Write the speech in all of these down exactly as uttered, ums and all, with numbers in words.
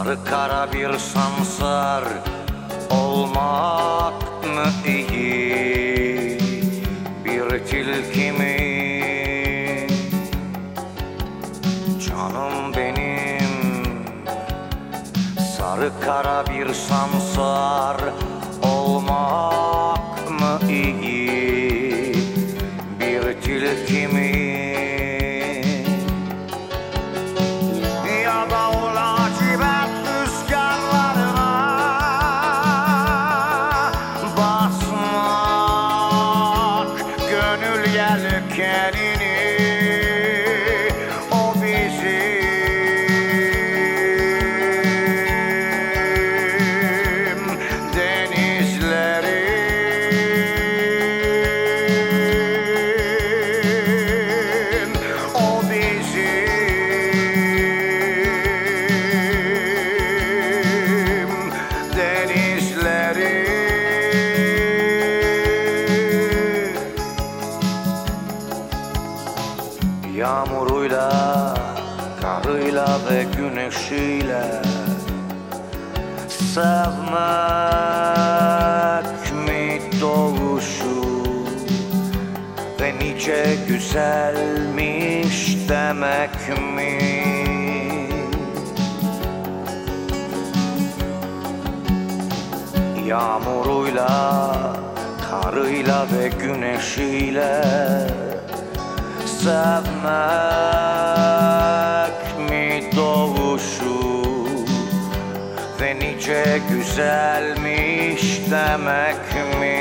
Sarı kara bir sansar olmak mı iyi, bir tilki mi? Canım benim, sarı kara bir sansar olmak mı iyi, bir tilki mi? Ya da o lacivert rüzgarlarına basmak gönül yelkenini, o bizim denizlerin, o bizim denizlerin. Yağmuruyla, karıyla ve güneşiyle sevmek mi doğuşu ve nice güzelmiş demek mi? Yağmuruyla, karıyla ve güneşiyle sevmek mi doğuşu ve nice güzelmiş demek mi?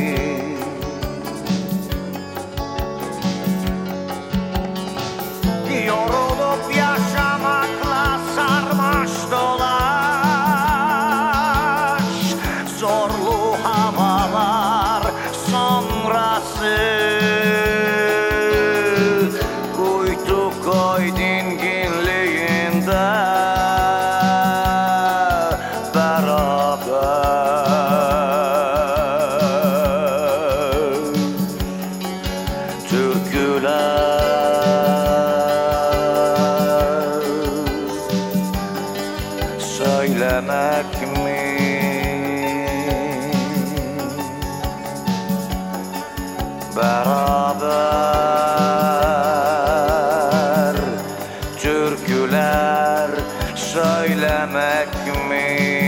Yorulup yaşamakla sarmaş dolaş, zorlu havalar sonrası kuytu koy dinginliğinde beraber türküler söylemek mi? Beraber türküler söylemek mi?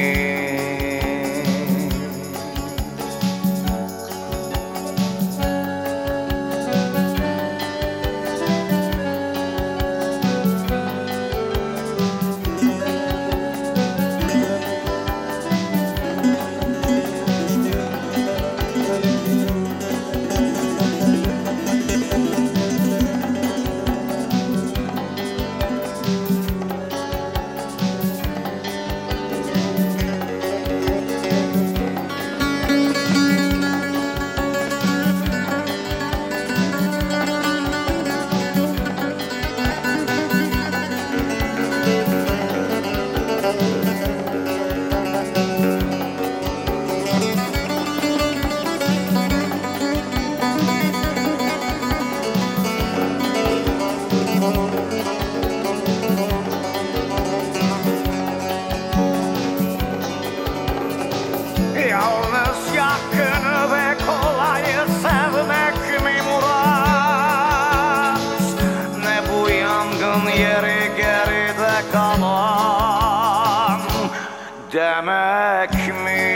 Yalnız yakını ve kolayı sevmek mi murat? Ne bu yangın yeri geride kalan demek mi?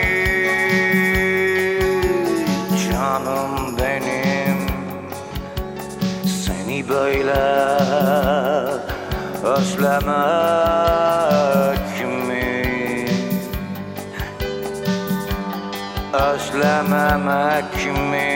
Canım benim, seni böyle özlemek mi? Özlememek mi?